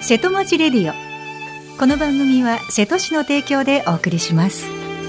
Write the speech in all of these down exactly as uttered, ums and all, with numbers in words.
瀬戸町レディオ。この番組は瀬戸市の提供でお送りします。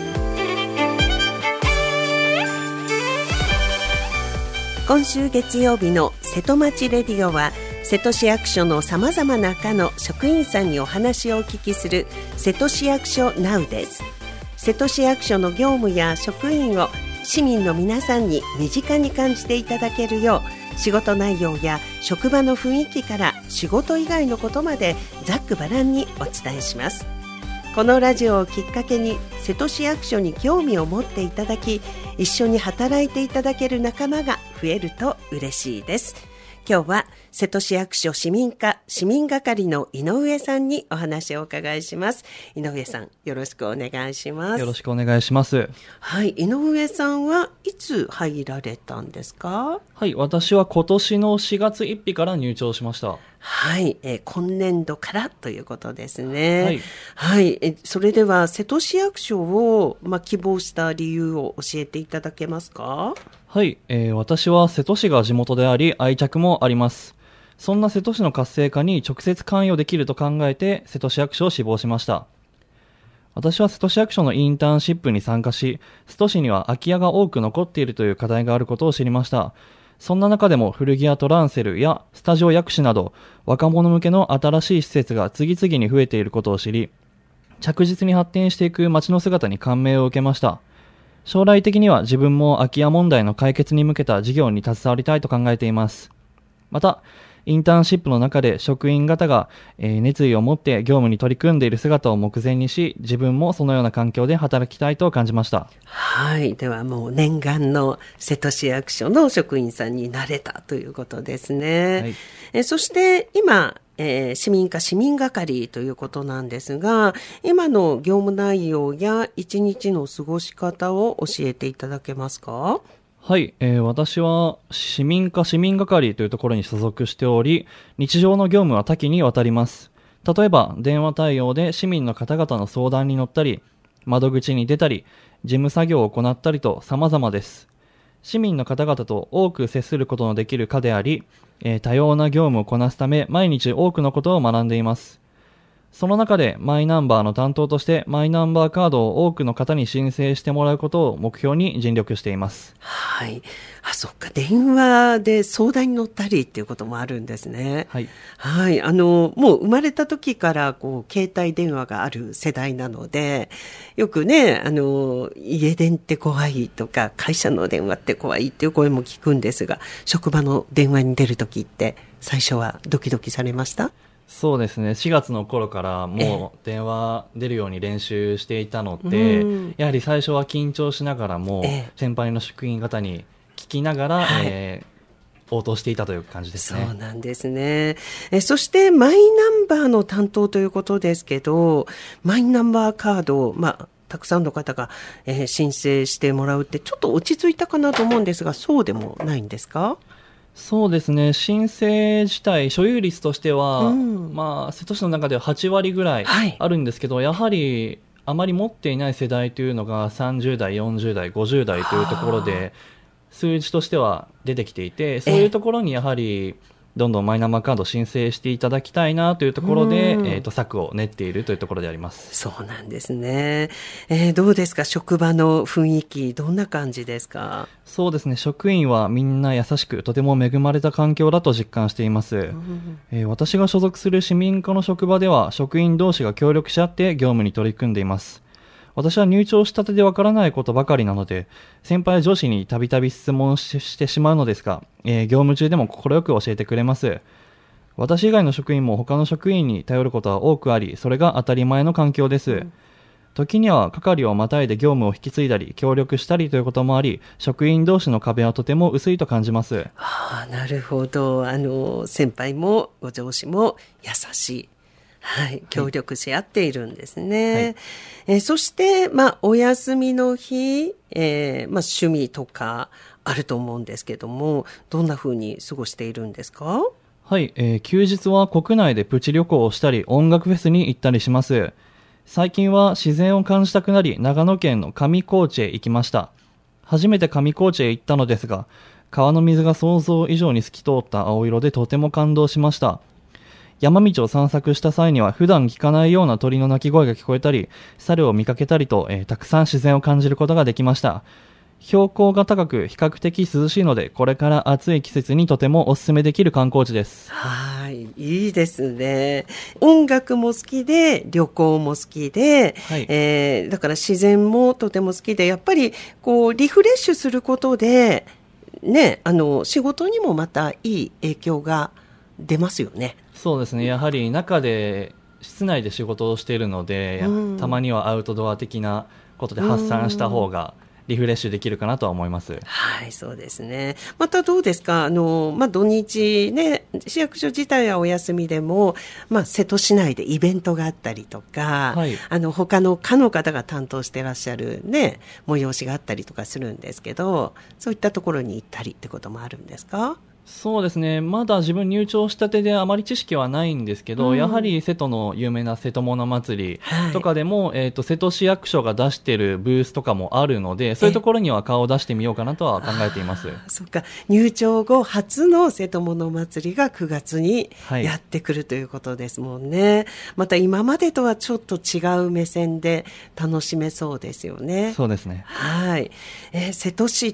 今週月曜日の瀬戸町レディオは、瀬戸市役所のさまざまな課の職員さんにお話をお聞きする瀬戸市役所 ナウ です。瀬戸市役所の業務や職員を市民の皆さんに身近に感じていただけるよう、仕事内容や職場の雰囲気から仕事以外のことまでざっくばらんにお伝えします。このラジオをきっかけに瀬戸市役所に興味を持っていただき、一緒に働いていただける仲間が増えると嬉しいです。今日は瀬戸市役所市民課市民係の井上さんにお話をお伺いします。井上さん、よろしくお願いします。 よろしくお願いします。 はい、井上さんはいつ入られたんですか？ はい、私は今年のしがつついたちから入庁しました。 はい、えー、今年度からということですね。 はい、 はい、えそれでは瀬戸市役所を、まあ、希望した理由を教えていただけますか？ はい、えー、私は瀬戸市が地元であり愛着もあります。そんな瀬戸市の活性化に直接関与できると考えて瀬戸市役所を志望しました。私は瀬戸市役所のインターンシップに参加し、瀬戸市には空き家が多く残っているという課題があることを知りました。そんな中でも古着屋トランセルやスタジオ薬師など若者向けの新しい施設が次々に増えていることを知り、着実に発展していく街の姿に感銘を受けました。将来的には自分も空き家問題の解決に向けた事業に携わりたいと考えています。また、インターンシップの中で職員方が、えー、熱意を持って業務に取り組んでいる姿を目前にし、自分もそのような環境で働きたいと感じました。 はい、ではもう念願の瀬戸市役所の職員さんになれたということですね。はい、えそして今、えー、市民課市民係ということなんですが、今の業務内容や一日の過ごし方を教えていただけますか？ はい、えー、私は市民課市民係というところに所属しており、日常の業務は多岐にわたります。例えば電話対応で市民の方々の相談に乗ったり、窓口に出たり、事務作業を行ったりと様々です。市民の方々と多く接することのできる課であり、えー、多様な業務をこなすため毎日多くのことを学んでいます。その中でマイナンバーの担当としてマイナンバーカードを多くの方に申請してもらうことを目標に尽力しています。 はい。あ、そっか。電話で相談に乗ったりっていうこともあるんですね。 はい。 はい。あの、もう生まれた時からこう、携帯電話がある世代なので、よくね、あの、家電って怖いとか、会社の電話って怖いっていう声も聞くんですが、職場の電話に出る時って最初はドキドキされました？ そうですね、しがつの頃からもう電話出るように練習していたので、やはり最初は緊張しながらも先輩の職員方に聞きながら、はい、えー、応答していたという感じですね。 そうなんですね。えそしてマイナンバーの担当ということですけど、マイナンバーカード、まあたくさんの方が、えー、申請してもらうってちょっと落ち着いたかなと思うんですが、そうでもないんですか？ そうですね、申請自体所有率としては、うん、まあ瀬戸市の中でははちわりぐらいあるんですけど、はい、やはりあまり持っていない世代というのがさんじゅうだいよんじゅうだいごじゅうだいというところで数字としては出てきていて、そういうところにやはりどんどんマイナンバーカード申請していただきたいなというところで、うん、えーと、策を練っているというところであります。 そうなんですね。えー、どうですか、職場の雰囲気どんな感じですか？ そうですね、職員はみんな優しくとても恵まれた環境だと実感しています。うん、えー、私が所属する市民課の職場では職員同士が協力し合って業務に取り組んでいます。私は入庁したてでわからないことばかりなので、先輩上司にたびたび質問し、してしまうのですが、えー、業務中でも快く教えてくれます。私以外の職員も他の職員に頼ることは多くあり、それが当たり前の環境です。うん、時には係をまたいで業務を引き継いだり、協力したりということもあり、職員同士の壁はとても薄いと感じます。 ああ、なるほど。あの、先輩もご上司も優しい。はい、協力し合っているんですね。はい、えー、そして、まあ、お休みの日、えー、まあ、趣味とかあると思うんですけども、どんな風に過ごしているんですか？ はい、えー、休日は国内でプチ旅行をしたり、音楽フェスに行ったりします。最近は自然を感じたくなり、長野県の上高地へ行きました。初めて上高地へ行ったのですが、川の水が想像以上に透き通った青色でとても感動しました。 山道を散策した際には普段聞かないような鳥の鳴き声が聞こえたり、猿を見かけたりと、えー、たくさん自然を感じることができました。標高が高く比較的涼しいので、これから暑い季節にとてもお勧めできる観光地です。 はい、いいですね。音楽も好きで、旅行も好きで、はい、えー、だから自然もとても好きで、やっぱりこうリフレッシュすることで、ね、あの仕事にもまたいい影響が出ますよね。 そうですね。やはり中で室内で仕事をしているので、うん、たまにはアウトドア的なことで発散した方がリフレッシュできるかなとは思います。 はい、そうですね。またどうですか、あの、まあ、土日ね、市役所自体はお休みでも、まあ、瀬戸市内でイベントがあったりとか、はい、あの他の課の方が担当してらっしゃるね、催しがあったりとかするんですけど、そういったところに行ったりってこともあるんですか？ そうですね。まだ自分入庁したてであまり知識はないんですけど、うん、やはり瀬戸の有名な瀬戸物祭りとかでも、はい、えーと、瀬戸市役所が出しているブースとかもあるので、そういうところには顔を出してみようかなとは考えています。 そっか、入庁後初の瀬戸物祭りがくがつにやってくるということですもんね。はい、また今までとはちょっと違う目線で楽しめそうですよね。 そうですね。 はい、えー、瀬戸市って、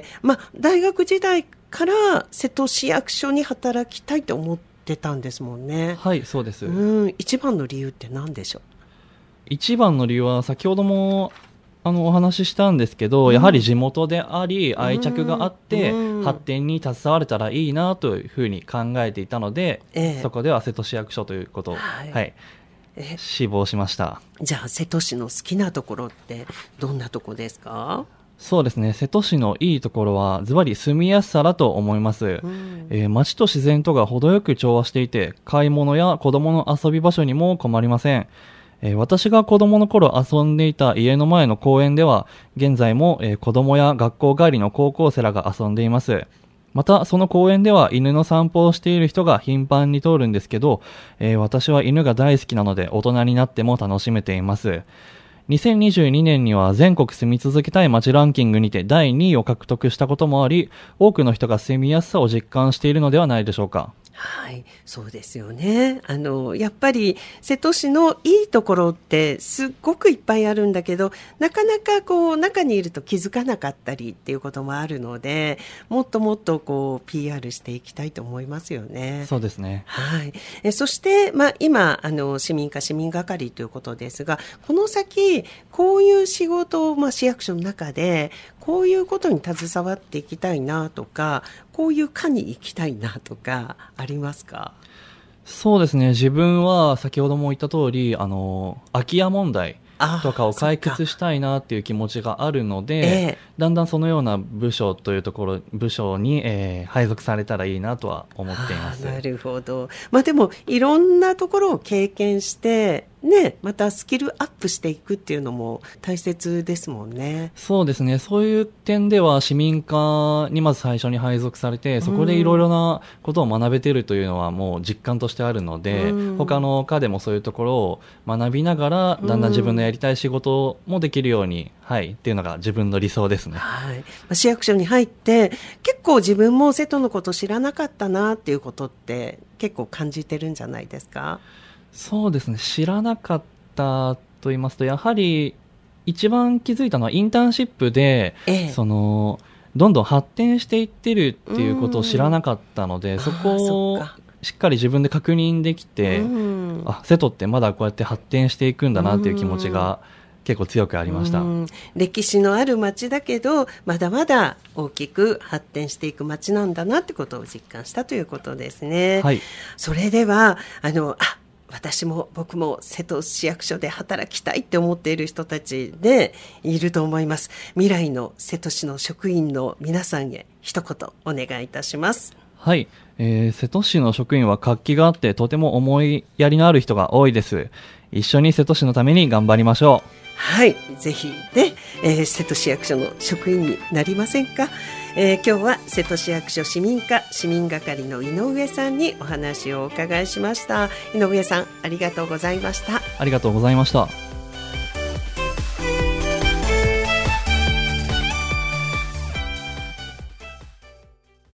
まあ、大学時代から瀬戸市役所に働きたいと思ってたんですもんね。 はい、そうです。 うん、一番の理由って何でしょう？ 一番の理由は先ほどもあのお話ししたんですけど、うん、やはり地元であり愛着があって、うん、発展に携われたらいいなというふうに考えていたので、ええ、そこでは瀬戸市役所ということを、はいはい、え志望しました。 じゃあ瀬戸市の好きなところってどんなとこですか？ そうですね。瀬戸市のいいところはズバリ住みやすさだと思います。うん、えー、街と自然とが程よく調和していて、買い物や子供の遊び場所にも困りません。えー、私が子供の頃遊んでいた家の前の公園では、現在も、えー、子供や学校帰りの高校生らが遊んでいます。また、その公園では犬の散歩をしている人が頻繁に通るんですけど、えー、私は犬が大好きなので大人になっても楽しめています。にせんにじゅうにねんには全国住み続けたい街ランキングにてだいにいを獲得したこともあり、多くの人が住みやすさを実感しているのではないでしょうか。 はい、そうですよね。あのやっぱり瀬戸市のいいところってすっごくいっぱいあるんだけど、なかなかこう中にいると気づかなかったりっていうこともあるので、もっともっとこう ピーアール していきたいと思いますよね。 そうですね。 はい。えそして、まあ、今あの市民課市民係ということですが、この先こういう仕事を、まあ、市役所の中でこういうことに携わっていきたいなとか、こういう課に行きたいなとかありますか？ そうですね。自分は先ほども言った通り、あの空き家問題とかを解決したいなっていう気持ちがあるので、ええ、だんだんそのような部署というところ部署に、えー、配属されたらいいなとは思っています。 なるほど。まあ、でもいろんなところを経験してね、またスキルアップしていくっていうのも大切ですもんね。 そうですね。そういう点では市民課にまず最初に配属されて、そこでいろいろなことを学べているというのはもう実感としてあるので、うん、他の課でもそういうところを学びながらだんだん自分のやりたい仕事もできるように、はい、っていうのが自分の理想ですね。 はい、市役所に入って結構自分も瀬戸のこと知らなかったなっていうことって結構感じてるんじゃないですか？ そうですね。知らなかったと言いますと、やはり一番気づいたのはインターンシップで、ええ、そのどんどん発展していってるっていうことを知らなかったので、そこをしっかり自分で確認できて、あ、瀬戸ってまだこうやって発展していくんだなっていう気持ちが結構強くありました。 歴史のある町だけどまだまだ大きく発展していく町なんだなってことを実感したということですね。はい、それではあのあ私も僕も瀬戸市役所で働きたいって思っている人たちでいると思います。未来の瀬戸市の職員の皆さんへ一言お願いいたします。 はい、えー、瀬戸市の職員は活気があってとても思いやりのある人が多いです。一緒に瀬戸市のために頑張りましょう。 はい、ぜひね、えー、瀬戸市役所の職員になりませんか？えー、今日は瀬戸市役所市民課市民係の井上さんにお話をお伺いしました。井上さん、ありがとうございました。 ありがとうございました。